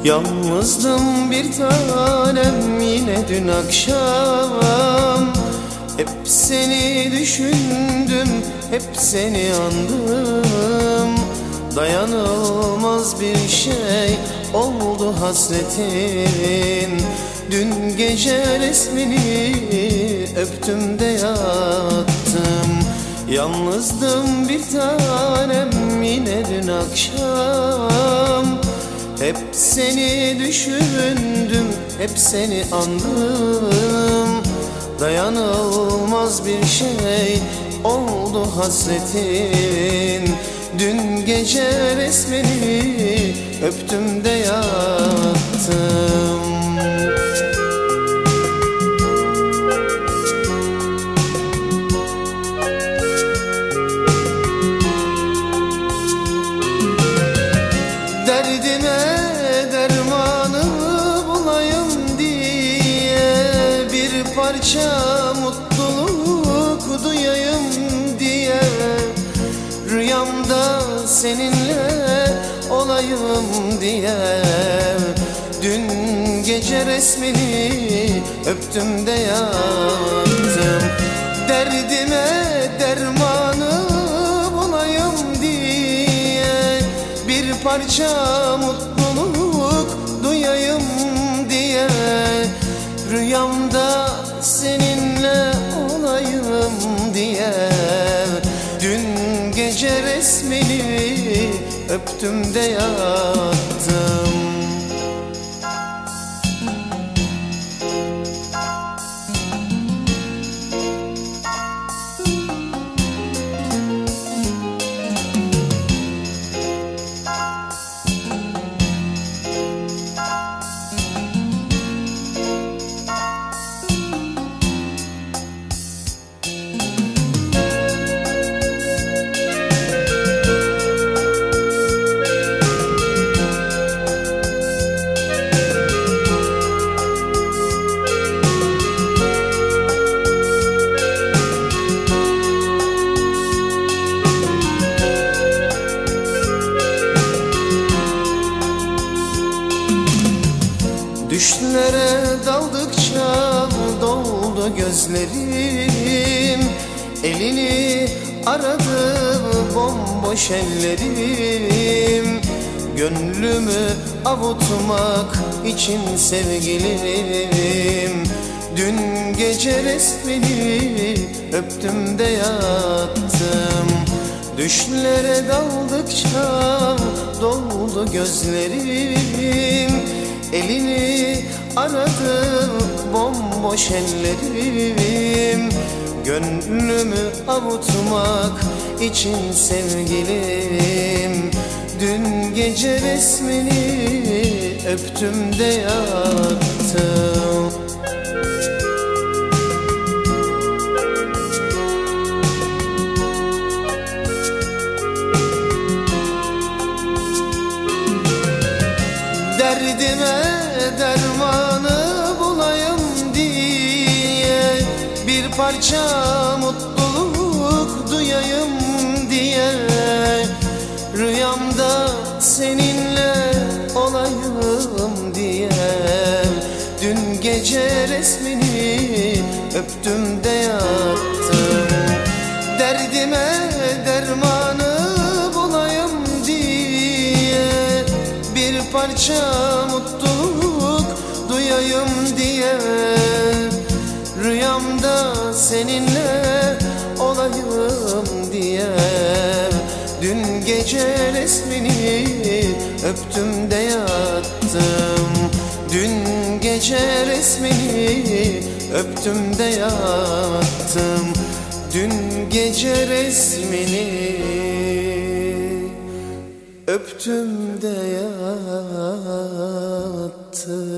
Yalnızdım bir tanem yine dün akşam. Hep seni düşündüm, hep seni andım. Dayanılmaz bir şey oldu hasretin. Dün gece resmini öptüm de yattım. Yalnızdım bir tanem yine dün akşam. Hep seni düşündüm, hep seni andım. Dayanılmaz bir şey oldu hasretin. Dün gece resmini öptüm de yattım. Derdime dermanı bulayım diye, bir parça mutluluk duyayım diye, rüyamda seninle olayım diye, dün gece resmini öptüm de yattım. Derdime dermanı bulayım diye, bir parça mutluluk duyayım diye, rüyamda seninle olayım diye, dün gece resmini öptüm de yattım. Düşlere daldıkça doldu gözlerim. Elini aradı bomboş ellerim. Gönlümü avutmak için sevgilim, dün gece resmini öptüm de yattım. Düşlere daldıkça doldu gözlerim. Elini aradı bomboş ellerim. Gönlümü avutmak için sevgilim, dün gece resmini öptüm de yattım. Derdime dermanı bulayım diye, bir parça mutluluk duyayım diye, rüyamda seninle olayım diye, dün gece resmini öptüm de yattım. Derdime dermanı bulayım diye, bir parça mutluluk duyayım diye, rüyamda seninle olayım diye, dün gece resmini öptüm de yattım. Dün gece resmini öptüm de yattım. Dün gece resmini öptüm de yattım.